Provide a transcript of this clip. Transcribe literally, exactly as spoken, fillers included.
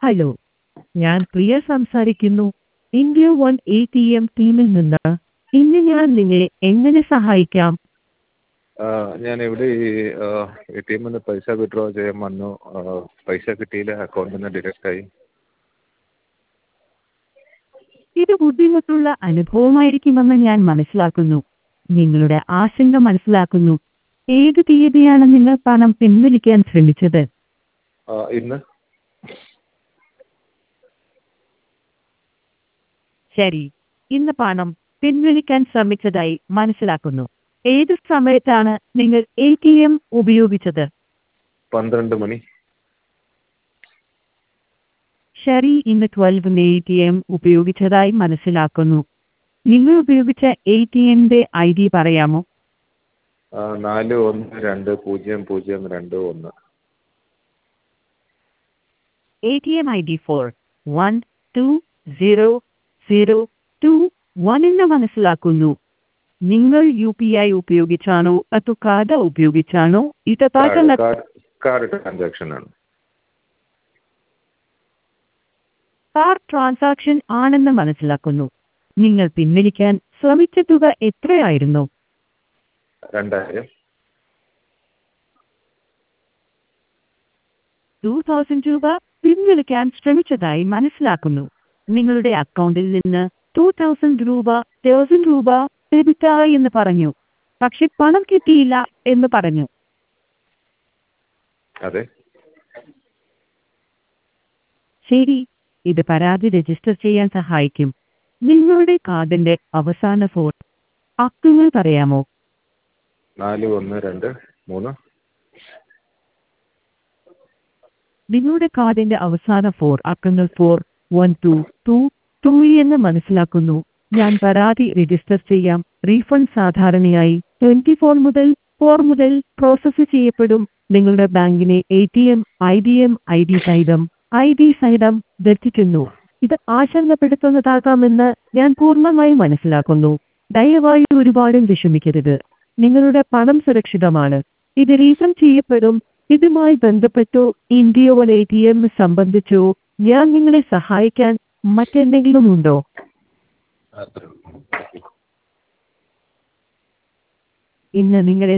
Hello, ഞാൻ പ്രിയ സംസാരിക്കുന്നു. India one A T M ടീമിൽ നിന്ന്. ഇന്ന് ഞാൻ നിങ്ങളെ എങ്ങനെ സഹായിക്കാം? ഞാൻ ഇവിടെ ഈ എ ടി എമ്മിൽ നിന്ന് പൈസ വിഡ്രോ ചെയ്യാൻ വന്നു. പൈസ കിട്ടിയില്ല, അക്കൗണ്ടിൽ നിന്ന് ഡിഡക്റ്റായി. ഇത് ബുദ്ധിമുട്ടുള്ള അനുഭവമായിരിക്കുമെന്ന് ഞാൻ മനസ്സിലാക്കുന്നു. നിങ്ങളുടെ ആശങ്ക മനസ്സിലാക്കുന്നു. ഏത് തീയതിയാണ് നിങ്ങൾ പണം പിൻവലിക്കാൻ ശ്രമിച്ചത്? ഇന്ന്. ശരി, ഇന്ന് പണം പിൻവലിക്കാൻ ശ്രമിച്ചതായി മനസ്സിലാക്കുന്നു. ഏത് സമയത്താണ് നിങ്ങൾ എ ടി എം ഉപയോഗിച്ചത്? പന്ത്രണ്ട് മണി. ശരി, ഇന്ന് ട്വൽവിന് എ ടി എം ഉപയോഗിച്ചതായി മനസ്സിലാക്കുന്നു. നിങ്ങൾ ഉപയോഗിച്ച എ ടി എമ്മിന്റെ ഐ ഡി പറയാമോ? നാല് ഒന്ന് രണ്ട് പൂജ്യം പൂജ്യം രണ്ട് ഒന്ന്. A T M I D four one two zero zero two one എന്ന് മനസ്സിലാക്കുന്നു. നിങ്ങൾ യു പി ഐ ഉപയോഗിച്ചാണോ അതോ കാർഡ് ഉപയോഗിച്ചാണോ ഇടപാട്? കാർഡ് ട്രാൻസാക്ഷൻ ആണ്. കാർഡ് ട്രാൻസാക്ഷൻ ആണെന്ന് മനസ്സിലാക്കുന്നു. നിങ്ങൾ പിൻവലിക്കാൻ ശ്രമിച്ച തുക എത്രയായിരുന്നു? രണ്ടായിരം. ടു തൗസൻഡ് രൂപ പിൻവലിക്കാൻ ശ്രമിച്ചതായി മനസ്സിലാക്കുന്നു. നിങ്ങളുടെ അക്കൗണ്ടിൽ നിന്ന് ടു തൗസൻഡ് രൂപ തൗസൻഡ് രൂപ ഡെബിറ്റായി എന്ന് പറഞ്ഞു, പക്ഷെ പണം കിട്ടിയില്ല എന്ന് പറഞ്ഞു. അതെ. ശരി, ഇത് പരാതി രജിസ്റ്റർ ചെയ്യാൻ സഹായിക്കും. നിങ്ങളുടെ കാർഡിന്റെ അവസാന ഫോർ അക്കങ്ങൾ പറയാമോ? നാല് ഒന്ന് രണ്ട് മൂന്ന്. നിങ്ങളുടെ കാർഡിന്റെ അവസാന ഫോർ അക്കങ്ങൾ four one two two two എന്ന് മനസ്സിലാക്കുന്നു. ഞാൻ പരാതി രജിസ്റ്റർ ചെയ്യാം. റീഫണ്ട് സാധാരണയായി ട്വന്റി ഫോർ മുതൽ ഫോർ മുതൽ പ്രോസസ്സ് ചെയ്യപ്പെടും. നിങ്ങളുടെ ബാങ്കിനെ A T M I D M I D സഹിതം ഐ ഡി സഹിതം ധരിക്കുന്നു. ഇത് ആശങ്കപ്പെടുത്തുന്നതാകാമെന്ന് ഞാൻ പൂർണ്ണമായി മനസ്സിലാക്കുന്നു. ദയവായി ഒരുപാട് വിഷമിക്കരുത്. നിങ്ങളുടെ പണം സുരക്ഷിതമാണ്. ഇത് റീഫണ്ട് ചെയ്യപ്പെടും. ഇതുമായി ബന്ധപ്പെട്ടോ India one A T M സംബന്ധിച്ചോ ഞാൻ നിങ്ങളെ സഹായിക്കാൻ മറ്റെന്തെങ്കിലും ഉണ്ടോ? ഇന്ന് നിങ്ങളെ